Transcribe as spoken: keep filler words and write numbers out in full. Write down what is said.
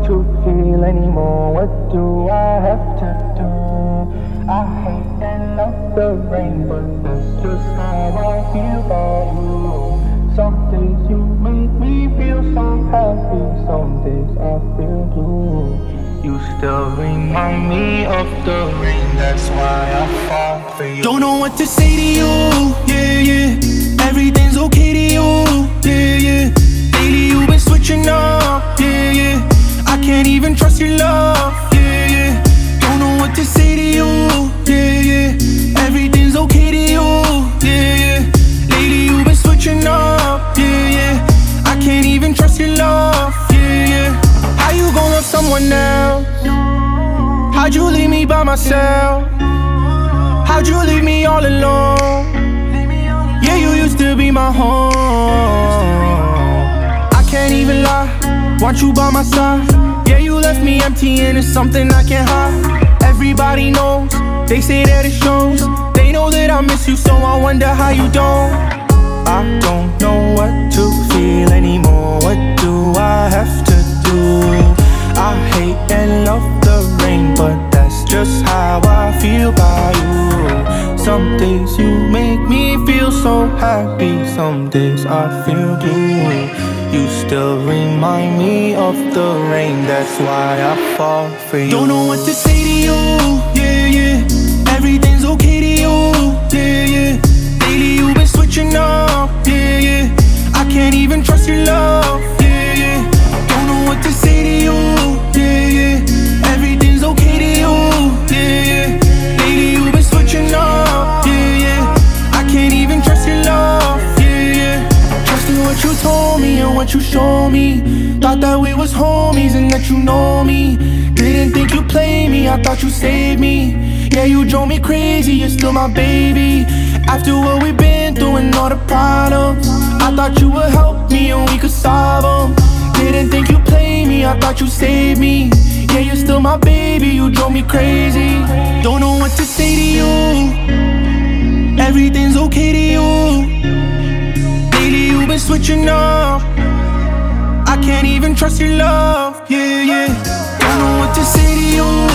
to feel anymore. What do I have to do? I hate and love the rain, but that's just how I feel about you. Some days you make me feel so happy, some days I feel blue. You still remind me of the rain, that's why I fall for you. Don't know what to say to you, yeah, yeah. Everything's okay to you, yeah, yeah. Lately you've been switching up, yeah, yeah. I can't even trust your love, yeah, yeah. Don't know what to say to you, yeah, yeah. Everything's okay to you, yeah, yeah. Lately you've been switching up, yeah, yeah. I can't even trust your love, yeah, yeah. How you gon' love someone else? How'd you leave me by myself? How'd you leave me all alone? Yeah, you used to be my home. I can't even lie, want you by my side. Yeah, you left me empty and it's something I can't hide. Everybody knows, they say that it shows. They know that I miss you, so I wonder how you don't. I don't know what to feel anymore. What do I have to do? I hate and love the rain, but that's just how I feel by you. Some days you make me feel so happy, some days I feel blue. You still remind me of the rain, that's why I fall for you. Don't know what to say to you, yeah, yeah. Everything's okay to you, yeah, yeah. Lately you've been switching up, yeah, yeah. I can't even trust your love, yeah, yeah. Don't know what to say to you, yeah, yeah. Everything's okay to you, yeah, yeah. Lately you've been switching up, yeah, yeah. I can't even trust your love, yeah, yeah. Trusting what you told me and what you showed me. Thought that we was homies and that you know me. Didn't think you played me, I thought you saved me. Yeah, you drove me crazy, you're still my baby. After what we've been through and all the problems, I thought you would help me and we could solve them. Didn't think you played me, I thought you saved me. Yeah, you're still my baby, you drove me crazy. Don't know what to say to you. Everything's okay to you. Lately you've been switching up. I can't even trust your love, yeah, yeah. Don't know what to say to you.